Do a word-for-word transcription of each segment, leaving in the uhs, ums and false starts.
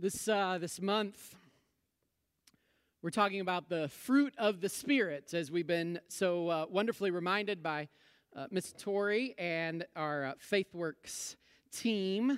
This uh, this month, we're talking about the fruit of the Spirit, as we've been so uh, wonderfully reminded by uh, Miss Tori and our uh, FaithWorks team.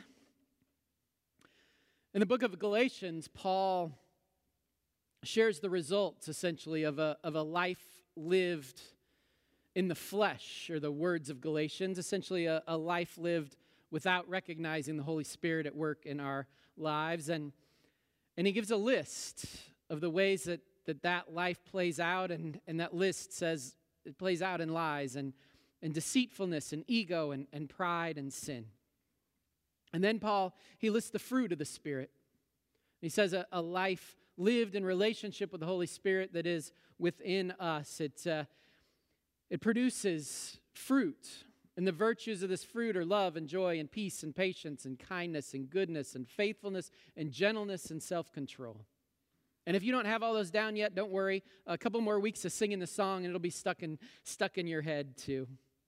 In the book of Galatians, Paul shares the results, essentially, of a, of a life lived in the flesh, or the words of Galatians, essentially a, a life lived without recognizing the Holy Spirit at work in our lives. And, and he gives a list of the ways that that, that life plays out, and, and that list says it plays out in lies and, and deceitfulness and ego and, and pride and sin. And then Paul, he lists the fruit of the Spirit. He says a, a life lived in relationship with the Holy Spirit that is within us. It, uh, it produces fruit. And the virtues of this fruit are love and joy and peace and patience and kindness and goodness and faithfulness and gentleness and self-control. And if you don't have all those down yet, don't worry. A couple more weeks of singing the song and it'll be stuck in, stuck in your head too.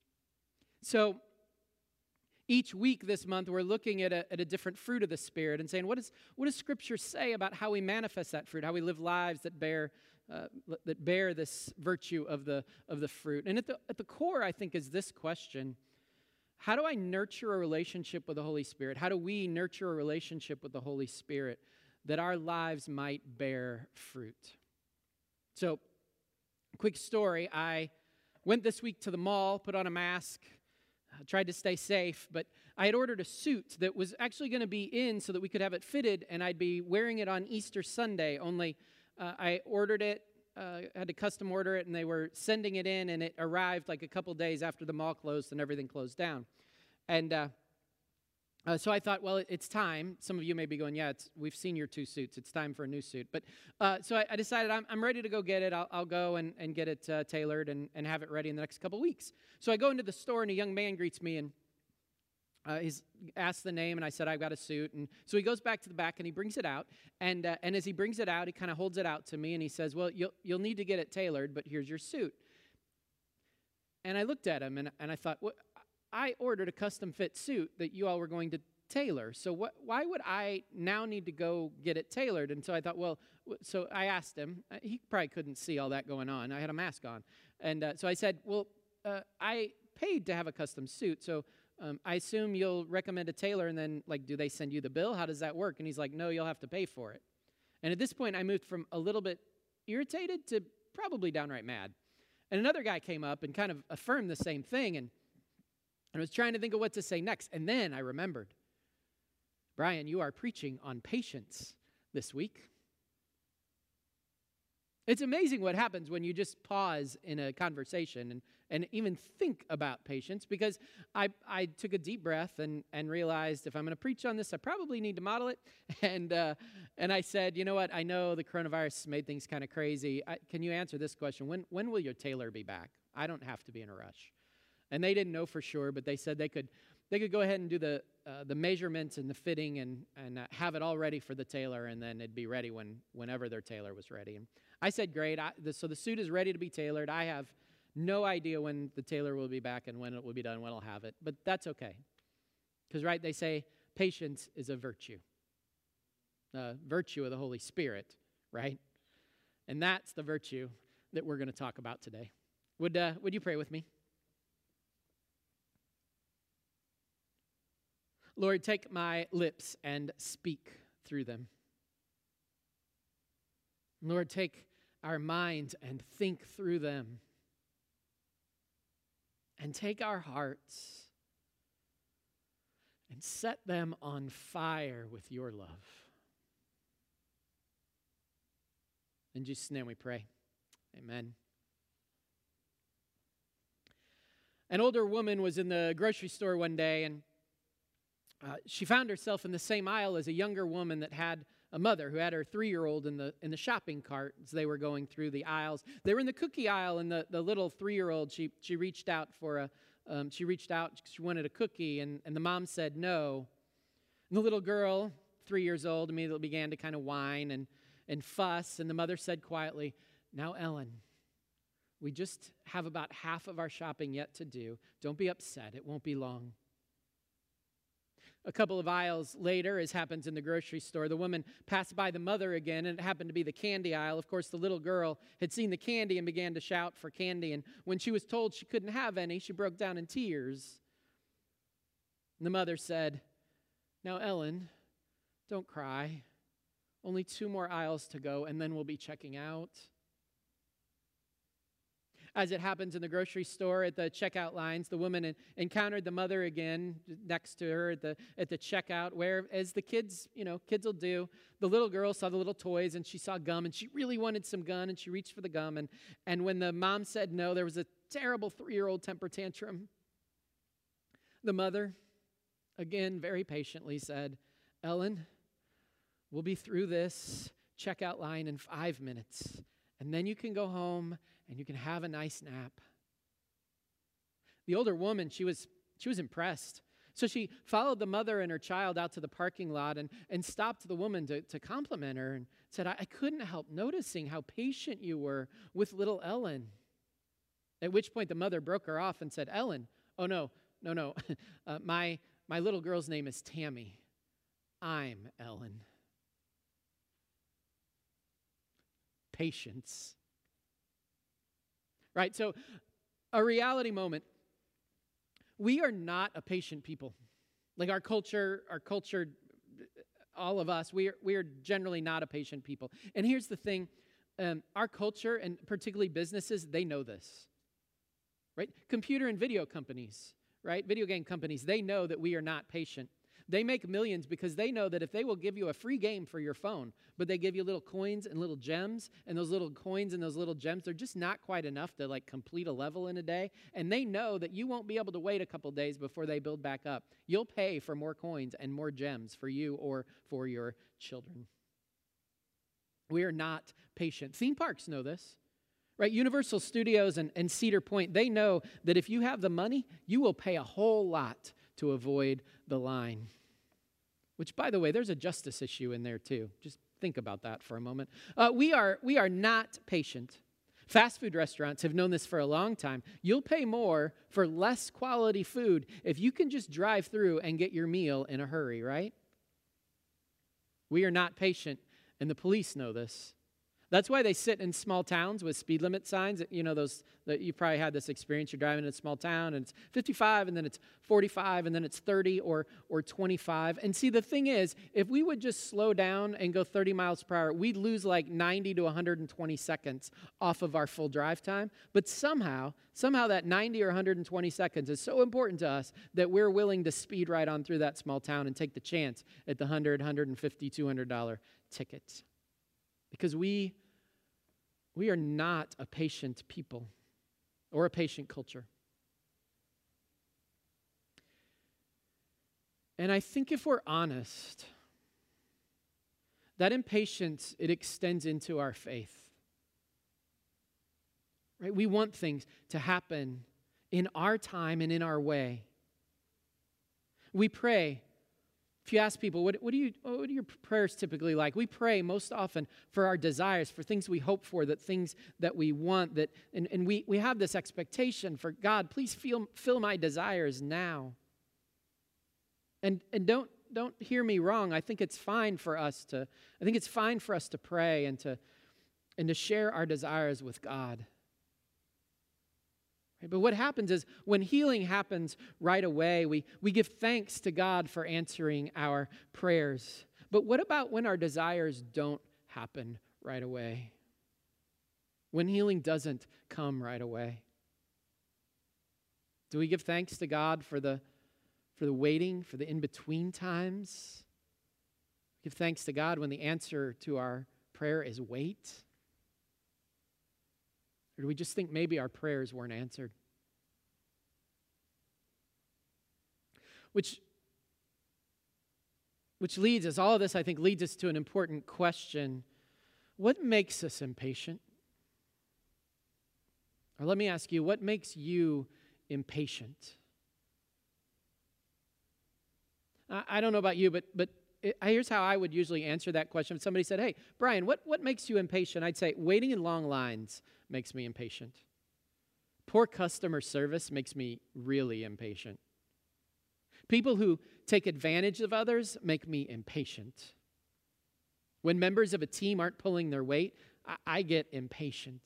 So each week this month, we're looking at a, at a different fruit of the Spirit and saying, what, is, what does Scripture say about how we manifest that fruit, how we live lives that bear uh, that bear this virtue of the, of the fruit? And at the, at the core, I think, is this question: how do I nurture a relationship with the Holy Spirit? How do we nurture a relationship with the Holy Spirit that our lives might bear fruit? So, quick story. I went this week to the mall, put on a mask, tried to stay safe, but I had ordered a suit that was actually going to be in so that we could have it fitted, and I'd be wearing it on Easter Sunday, only uh, I ordered it, uh, had to custom order it, and they were sending it in, and it arrived like a couple days after the mall closed and everything closed down. And uh, uh, so I thought, well, it, it's time. Some of you may be going, yeah, it's, we've seen your two suits. It's time for a new suit. But uh, so I, I decided I'm, I'm ready to go get it. I'll, I'll go and, and get it uh, tailored and, and have it ready in the next couple weeks. So I go into the store, and a young man greets me, and uh, he's asked the name, and I said, I've got a suit. And so he goes back to the back, and he brings it out. And uh, and as he brings it out, he kind of holds it out to me, and he says, well, you'll, you'll need to get it tailored, but here's your suit. And I looked at him, and, and I thought, well, I ordered a custom-fit suit that you all were going to tailor. So what, why would I now need to go get it tailored? And so I thought, well, so I asked him. He probably couldn't see all that going on. I had a mask on. And uh, so I said, well, uh, I paid to have a custom suit, so um, I assume you'll recommend a tailor, and then, like, do they send you the bill? How does that work? And he's like, no, you'll have to pay for it. And at this point, I moved from a little bit irritated to probably downright mad. And another guy came up and kind of affirmed the same thing, and I was trying to think of what to say next. And then I remembered, Brian, you are preaching on patience this week. It's amazing what happens when you just pause in a conversation and, and even think about patience, because I, I took a deep breath and, and realized if I'm going to preach on this, I probably need to model it. And uh, and I said, you know what, I know the coronavirus made things kind of crazy. I, can you answer this question? When, when will your tailor be back? I don't have to be in a rush. And they didn't know for sure, but they said they could they could go ahead and do the uh, the measurements and the fitting and, and uh, have it all ready for the tailor, and then it'd be ready when whenever their tailor was ready. And I said, great. I, the, so the suit is ready to be tailored. I have no idea when the tailor will be back and when it will be done, when I'll have it. But that's okay. Because, right, they say patience is a virtue. A virtue of the Holy Spirit, right? And that's the virtue that we're going to talk about today. Would uh, would you pray with me? Lord, take my lips and speak through them. Lord, take our minds and think through them. And take our hearts and set them on fire with your love. In Jesus' name we pray. Amen. An older woman was in the grocery store one day, and Uh, she found herself in the same aisle as a younger woman that had a mother who had her three-year-old in the in the shopping cart as they were going through the aisles. They were in the cookie aisle, and the, the little three-year-old, she she reached out for a um, she reached out, she wanted a cookie, and, and the mom said no. And the little girl, three years old, immediately began to kind of whine and, and fuss, and the mother said quietly, "Now, Ellen, we just have about half of our shopping yet to do. Don't be upset. It won't be long." A couple of aisles later, as happens in the grocery store, the woman passed by the mother again, and it happened to be the candy aisle. Of course, the little girl had seen the candy and began to shout for candy, and when she was told she couldn't have any, she broke down in tears. And the mother said, "Now, Ellen, don't cry. Only two more aisles to go, and then we'll be checking out." As it happens in the grocery store at the checkout lines, the woman encountered the mother again next to her at the at the checkout, where, as the kids, you know, kids will do, the little girl saw the little toys and she saw gum and she really wanted some gum and she reached for the gum. And, and when the mom said no, there was a terrible three-year-old temper tantrum. The mother, again, very patiently said, "Ellen, we'll be through this checkout line in five minutes, and then you can go home and you can have a nice nap." The older woman, she was she was impressed. So she followed the mother and her child out to the parking lot and, and stopped the woman to, to compliment her and said, I, I couldn't help noticing how patient you were with little Ellen." At which point the mother broke her off and said, "Ellen, oh no, no, no, uh, my, my little girl's name is Tammy. I'm Ellen." Patience. Right, so a reality moment. We are not a patient people. Like our culture, our culture, all of us, we are, we are generally not a patient people. And here's the thing, um, our culture, and particularly businesses, they know this, right? Computer and video companies, right? Video game companies, they know that we are not patient. They make millions because they know that if they will give you a free game for your phone, but they give you little coins and little gems, and those little coins and those little gems, they're just not quite enough to like complete a level in a day. And they know that you won't be able to wait a couple days before they build back up. You'll pay for more coins and more gems for you or for your children. We are not patient. Theme parks know this. Right, Universal Studios and, and Cedar Point, they know that if you have the money, you will pay a whole lot to avoid the line. Which, by the way, there's a justice issue in there too. Just think about that for a moment. Uh, we are we are not patient. Fast food restaurants have known this for a long time. You'll pay more for less quality food if you can just drive through and get your meal in a hurry, right? We are not patient, and the police know this. That's why they sit in small towns with speed limit signs. You know, those that you probably had this experience. You're driving in a small town and it's fifty-five and then it's forty-five and then it's thirty or or twenty-five. And see, the thing is, if we would just slow down and go thirty miles per hour, we'd lose like ninety to one hundred twenty seconds off of our full drive time. But somehow, somehow that ninety or one hundred twenty seconds is so important to us that we're willing to speed right on through that small town and take the chance at the one hundred, one fifty, two hundred dollars tickets. Because we, we are not a patient people or a patient culture. And I think if we're honest, that impatience, it extends into our faith. Right? We want things to happen in our time and in our way. We pray. If you ask people, what, what, do you, what are your prayers typically like? We pray most often for our desires, for things we hope for, that things that we want, that, and, and we, we have this expectation for God, please fill, fill my desires now. And, and don't, don't hear me wrong. I think it's fine for us to, I think it's fine for us to pray and to, and to share our desires with God. But what happens is when healing happens right away, we, we give thanks to God for answering our prayers. But what about when our desires don't happen right away? When healing doesn't come right away? Do we give thanks to God for the, for the waiting, for the in-between times? Give thanks to God when the answer to our prayer is wait? Or do we just think maybe our prayers weren't answered? Which, which leads us, all of this I think leads us to an important question. What makes us impatient? Or let me ask you, what makes you impatient? I, I don't know about you, but but it, here's how I would usually answer that question. If somebody said, hey, Brian, what, what makes you impatient? I'd say waiting in long lines makes me impatient. Poor customer service makes me really impatient. People who take advantage of others make me impatient. When members of a team aren't pulling their weight, I, I get impatient.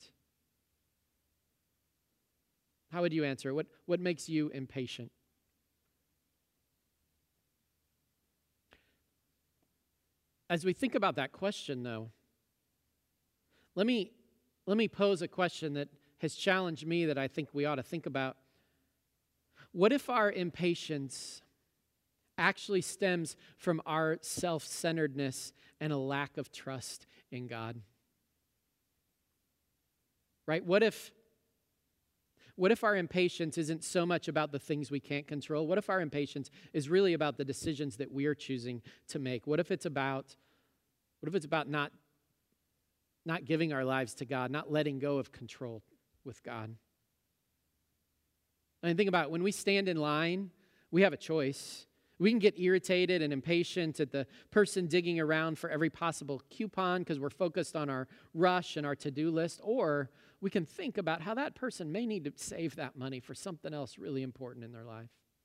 How would you answer? What, what makes you impatient? As we think about that question, though, let me, let me pose a question that has challenged me that I think we ought to think about. What if our impatience actually stems from our self-centeredness and a lack of trust in God? Right? What if, what if our impatience isn't so much about the things we can't control? What if our impatience is really about the decisions that we are choosing to make? What if it's about, what if it's about not, not giving our lives to God, not letting go of control with God? And think about it, when we stand in line, we have a choice. We can get irritated and impatient at the person digging around for every possible coupon because we're focused on our rush and our to-do list, or we can think about how that person may need to save that money for something else really important in their life.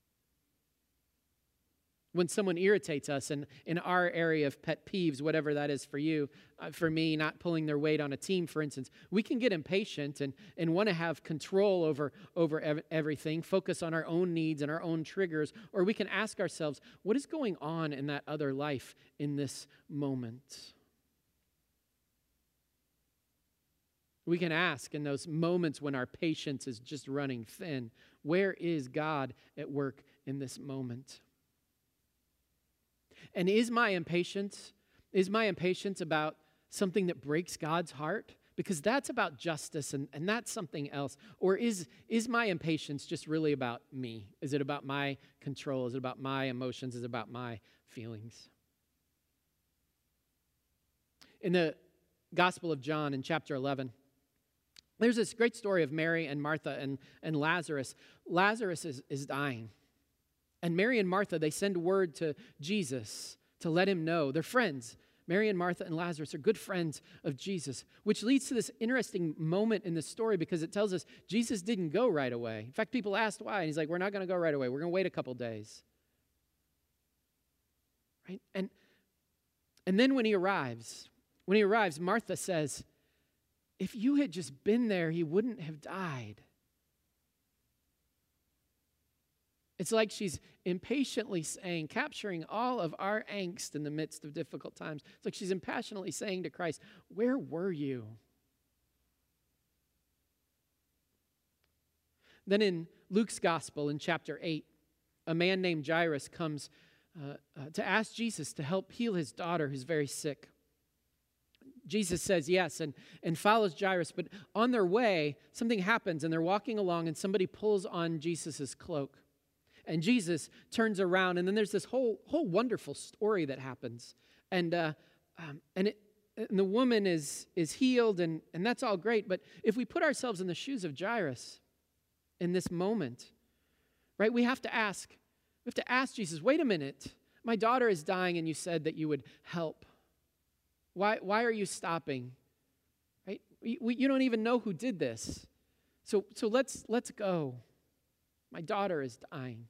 When someone irritates us in, in our area of pet peeves, whatever that is for you, uh, for me, not pulling their weight on a team, for instance, we can get impatient and, and want to have control over, over ev- everything, focus on our own needs and our own triggers, or we can ask ourselves, what is going on in that other life in this moment? We can ask in those moments when our patience is just running thin, where is God at work in this moment? And is my impatience, is my impatience about something that breaks God's heart? Because that's about justice and, and that's something else. Or is, is my impatience just really about me? Is it about my control? Is it about my emotions? Is it about my feelings? In the Gospel of John in chapter eleven, there's this great story of Mary and Martha and, and Lazarus. Lazarus is, is dying. And Mary and Martha, they send word to Jesus to let him know. They're friends. Mary and Martha and Lazarus are good friends of Jesus, which leads to this interesting moment in the story because it tells us Jesus didn't go right away. In fact, people asked why, and he's like, we're not going to go right away. We're going to wait a couple days. Right? And, and then when he arrives, when he arrives, Martha says, if you had just been there, he wouldn't have died. It's like she's impatiently saying, capturing all of our angst in the midst of difficult times. It's like she's impassionately saying to Christ, where were you? Then in Luke's gospel in chapter eight, a man named Jairus comes uh, uh, to ask Jesus to help heal his daughter who's very sick. Jesus says yes and, and follows Jairus, but on their way, something happens and they're walking along and somebody pulls on Jesus' cloak. And Jesus turns around, and then there's this whole whole wonderful story that happens. And uh, um, and, it, and the woman is is healed, and, and that's all great. But if we put ourselves in the shoes of Jairus in this moment, right, we have to ask, we have to ask Jesus, wait a minute, my daughter is dying, and you said that you would help. Why, why are you stopping? Right? We, we, you don't even know who did this. So, so let's let's go. My daughter is dying.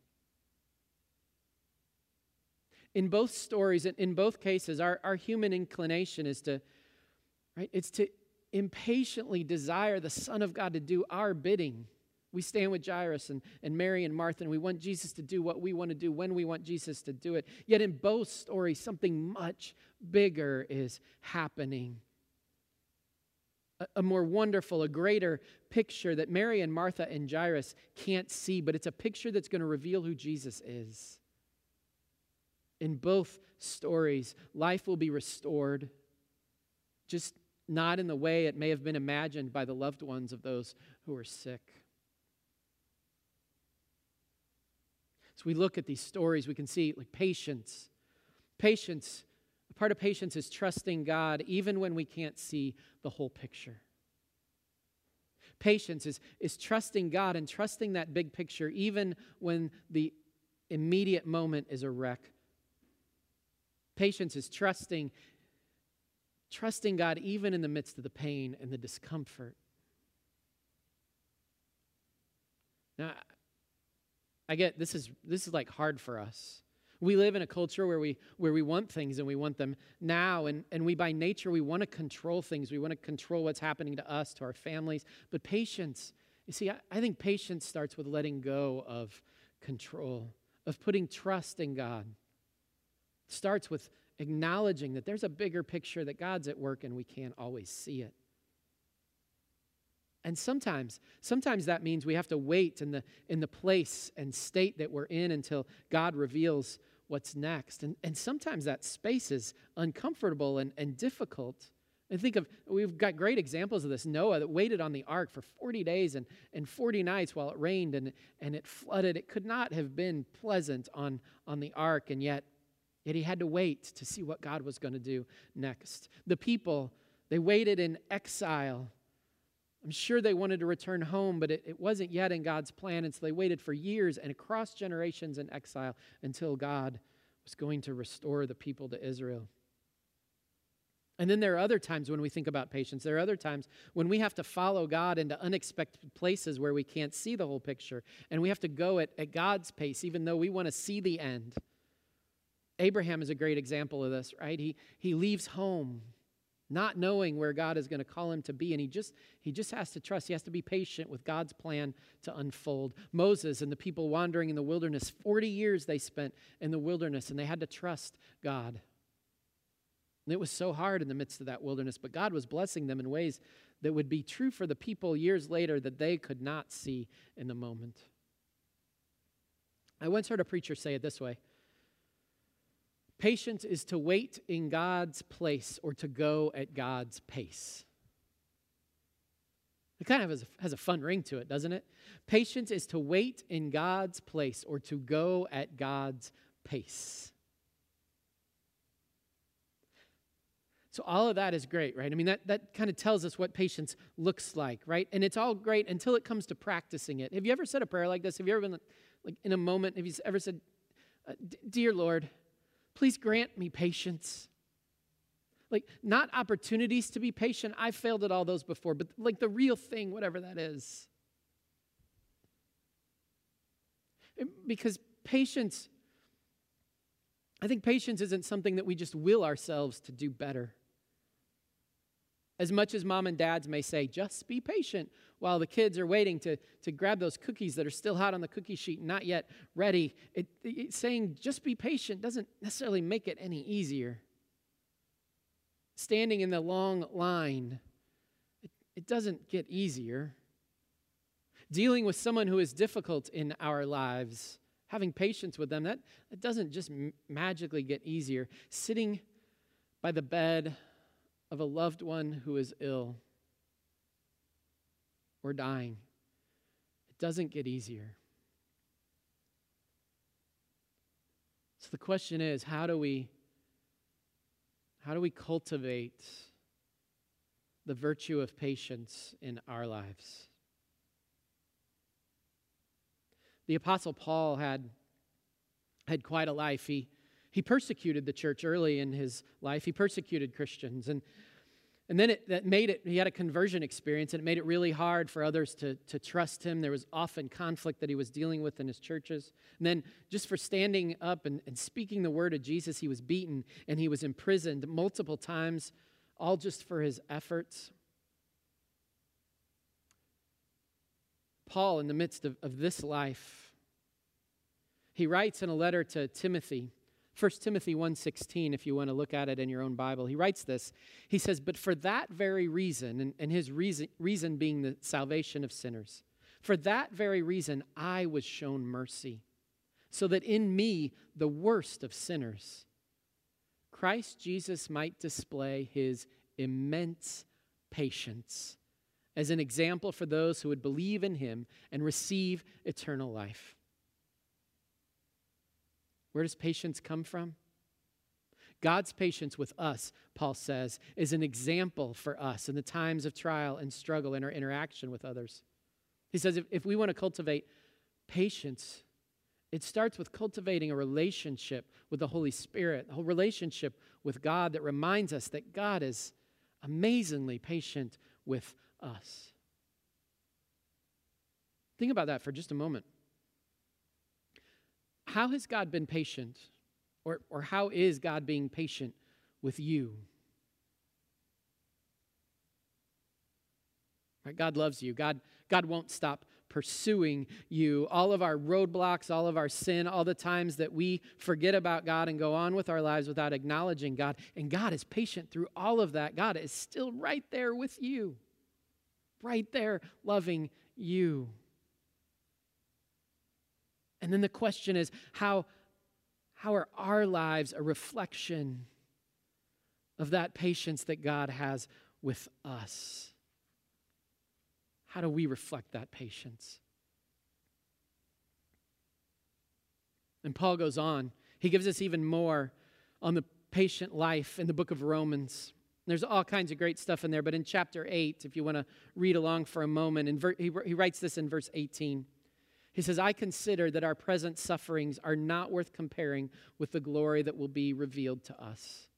In both stories, in both cases, our, our human inclination is to, right, it's to impatiently desire the Son of God to do our bidding. We stand with Jairus and, and Mary and Martha, and we want Jesus to do what we want to do when we want Jesus to do it. Yet in both stories, something much bigger is happening. A, a more wonderful, a greater picture that Mary and Martha and Jairus can't see, but it's a picture that's going to reveal who Jesus is. In both stories, life will be restored, just not in the way it may have been imagined by the loved ones of those who are sick. So we look at these stories, we can see like patience. Patience, a part of patience is trusting God even when we can't see the whole picture. Patience is, is trusting God and trusting that big picture even when the immediate moment is a wreck. Patience is trusting, trusting God even in the midst of the pain and the discomfort. Now, I get this is this is like hard for us. We live in a culture where we where we want things and we want them now, and, and we by nature we want to control things. We want to control what's happening to us, to our families. But patience, you see, I, I think patience starts with letting go of control, of putting trust in God. It starts with acknowledging that there's a bigger picture, that God's at work and we can't always see it. And sometimes, sometimes that means we have to wait in the in the place and state that we're in until God reveals what's next. And, and sometimes that space is uncomfortable and, and difficult. And think of, we've got great examples of this. Noah that waited on the ark for forty days and, and forty nights while it rained and, and it flooded. It could not have been pleasant on, on the ark, and yet, yet he had to wait to see what God was going to do next. The people, they waited in exile. I'm sure they wanted to return home, but it, it wasn't yet in God's plan, and so they waited for years and across generations in exile until God was going to restore the people to Israel. And then there are other times when we think about patience. There are other times when we have to follow God into unexpected places where we can't see the whole picture, and we have to go at, at God's pace, even though we want to see the end. Abraham is a great example of this, right? He, he leaves home, not knowing where God is going to call him to be, and he just he just has to trust. He has to be patient with God's plan to unfold. Moses and the people wandering in the wilderness, forty years they spent in the wilderness, and they had to trust God. And it was so hard in the midst of that wilderness, but God was blessing them in ways that would be true for the people years later that they could not see in the moment. I once heard a preacher say it this way: patience is to wait in God's place or to go at God's pace. It kind of has a, has a fun ring to it, doesn't it? Patience is to wait in God's place or to go at God's pace. So all of that is great, right? I mean, that, that kind of tells us what patience looks like, right? And it's all great until it comes to practicing it. Have you ever said a prayer like this? Have you ever been like in a moment, have you ever said, "Dear Lord, please grant me patience"? Like, not opportunities to be patient. I've failed at all those before, but like the real thing, whatever that is. Because patience, I think patience isn't something that we just will ourselves to do better. As much as mom and dads may say, just be patient while the kids are waiting to, to grab those cookies that are still hot on the cookie sheet and not yet ready, it, it, saying just be patient doesn't necessarily make it any easier. Standing in the long line, it, it doesn't get easier. Dealing with someone who is difficult in our lives, having patience with them, that, that doesn't just m- magically get easier. Sitting by the bed of a loved one who is ill or dying, it doesn't get easier. So the question is, how do we how do we cultivate the virtue of patience in our lives? The Apostle Paul had had quite a life. He He persecuted the church early in his life. He persecuted Christians. And, and then it, that made it, he had a conversion experience, and it made it really hard for others to, to trust him. There was often conflict that he was dealing with in his churches. And then just for standing up and, and speaking the word of Jesus, he was beaten and he was imprisoned multiple times, all just for his efforts. Paul, in the midst of, of this life, he writes in a letter to Timothy, First Timothy one sixteen, if you want to look at it in your own Bible. He writes this. He says, "But for that very reason," and, and his reason, reason being the salvation of sinners, "for that very reason I was shown mercy, so that in me, the worst of sinners, Christ Jesus might display his immense patience as an example for those who would believe in him and receive eternal life." Where does patience come from? God's patience with us, Paul says, is an example for us in the times of trial and struggle in our interaction with others. He says if, if we want to cultivate patience, it starts with cultivating a relationship with the Holy Spirit, a whole relationship with God that reminds us that God is amazingly patient with us. Think about that for just a moment. how has God been patient? Or, or how is God being patient with you? Right? God loves you. God, God won't stop pursuing you. All of our roadblocks, all of our sin, all the times that we forget about God and go on with our lives without acknowledging God. And God is patient through all of that. God is still right there with you. Right there loving you. And then the question is, how, how are our lives a reflection of that patience that God has with us? How do we reflect that patience? And Paul goes on. He gives us even more on the patient life in the book of Romans. There's all kinds of great stuff in there, but in chapter eight, if you want to read along for a moment, and ver- he, he writes this in verse eighteen. He says, I consider that our present sufferings are not worth comparing with the glory that will be revealed to us.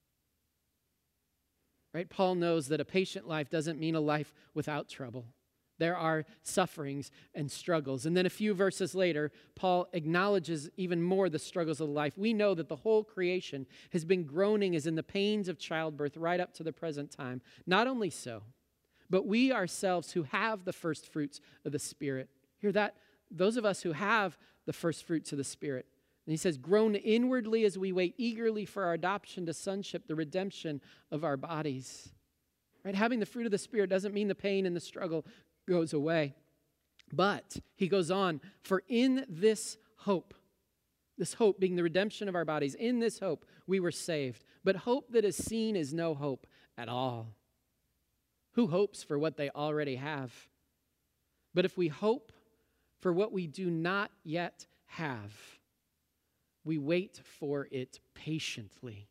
Right? Paul knows that a patient life doesn't mean a life without trouble. There are sufferings and struggles. And then a few verses later, Paul acknowledges even more the struggles of life. We know that the whole creation has been groaning as in the pains of childbirth right up to the present time. Not only so, but we ourselves who have the first fruits of the Spirit. Hear that? Those of us who have the first fruits of the Spirit. And he says, groan inwardly as we wait eagerly for our adoption to sonship, the redemption of our bodies. Right? Having the fruit of the Spirit doesn't mean the pain and the struggle goes away. But he goes on, for in this hope, this hope being the redemption of our bodies, in this hope we were saved. But hope that is seen is no hope at all. Who hopes for what they already have? But if we hope for what we do not yet have, we wait for it patiently.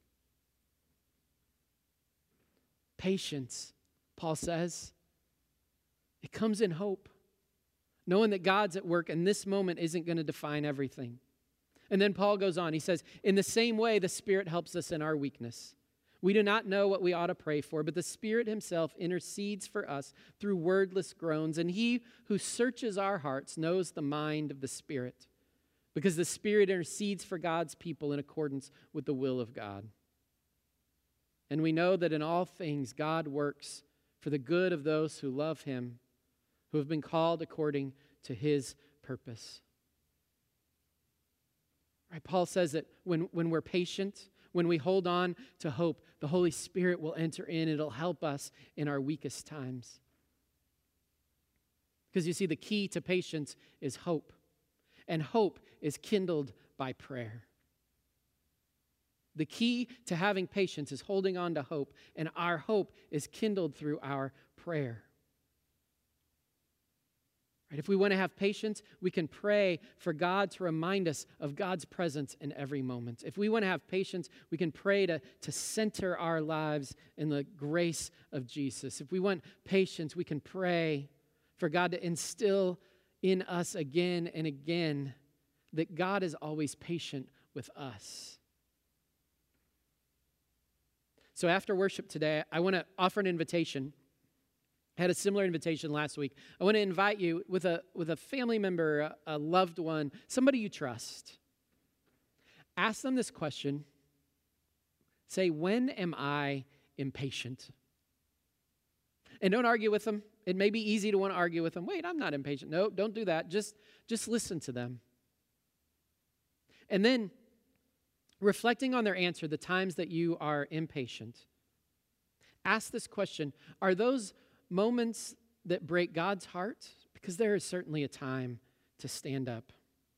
Patience, Paul says, it comes in hope, knowing that God's at work and this moment isn't going to define everything. And then Paul goes on. He says, in the same way, the Spirit helps us in our weakness. We do not know what we ought to pray for, but the Spirit himself intercedes for us through wordless groans. And he who searches our hearts knows the mind of the Spirit, because the Spirit intercedes for God's people in accordance with the will of God. And we know that in all things God works for the good of those who love him, who have been called according to his purpose. Right? Paul says that when, when we're patient, when we hold on to hope, the Holy Spirit will enter in. It'll help us in our weakest times. Because you see, the key to patience is hope. And hope is kindled by prayer. The key to having patience is holding on to hope, and our hope is kindled through our prayer. Right? If we want to have patience, we can pray for God to remind us of God's presence in every moment. If we want to have patience, we can pray to, to center our lives in the grace of Jesus. If we want patience, we can pray for God to instill in us again and again that God is always patient with us. So after worship today, I want to offer an invitation. I had a similar invitation last week. I want to invite you with a, with a family member, a, a loved one, somebody you trust. Ask them this question. Say, when am I impatient? And don't argue with them. It may be easy to want to argue with them. Wait, I'm not impatient. No, don't do that. Just, just listen to them. And then, reflecting on their answer, the times that you are impatient, ask this question. Are those moments that break God's heart? Because there is certainly a time to stand up.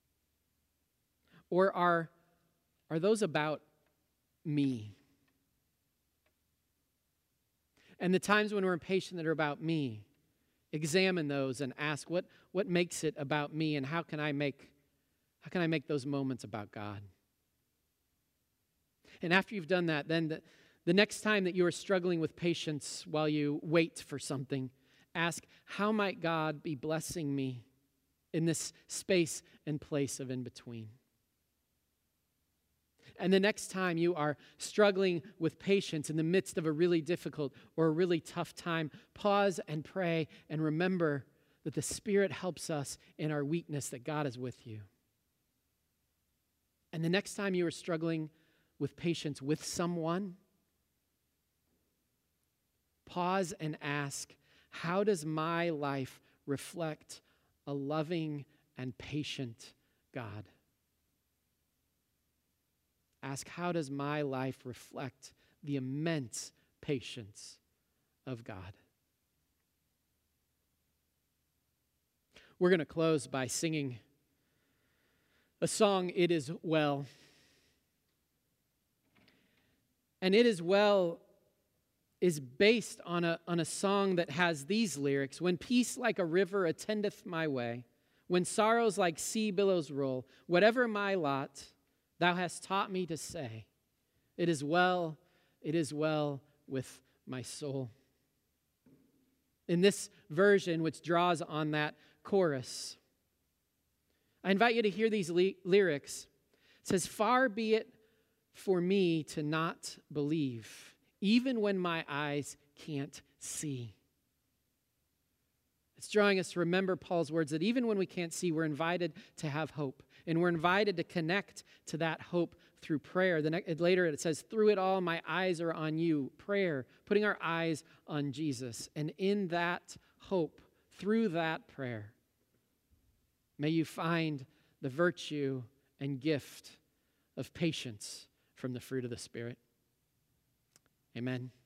Or are, are those about me? And the times when we're impatient that are about me, examine those and ask, what, what makes it about me, and how can I make, how can I make those moments about God? And after you've done that, then the, the next time that you are struggling with patience while you wait for something, ask, how might God be blessing me in this space and place of in between? And the next time you are struggling with patience in the midst of a really difficult or a really tough time, pause and pray and remember that the Spirit helps us in our weakness, that God is with you. And the next time you are struggling with patience with someone, pause and ask, how does my life reflect a loving and patient God? Ask, how does my life reflect the immense patience of God? We're going to close by singing a song, It Is Well. And It Is Well is based on a, on a song that has these lyrics. When peace like a river attendeth my way, when sorrows like sea billows roll, whatever my lot, thou hast taught me to say, it is well, it is well with my soul. In this version, which draws on that chorus, I invite you to hear these ly- lyrics. It says, far be it for me to not believe, even when my eyes can't see. It's drawing us to remember Paul's words that even when we can't see, we're invited to have hope. And we're invited to connect to that hope through prayer. The next, later it says, through it all, my eyes are on you. Prayer, putting our eyes on Jesus. And in that hope, through that prayer, may you find the virtue and gift of patience from the fruit of the Spirit. Amen.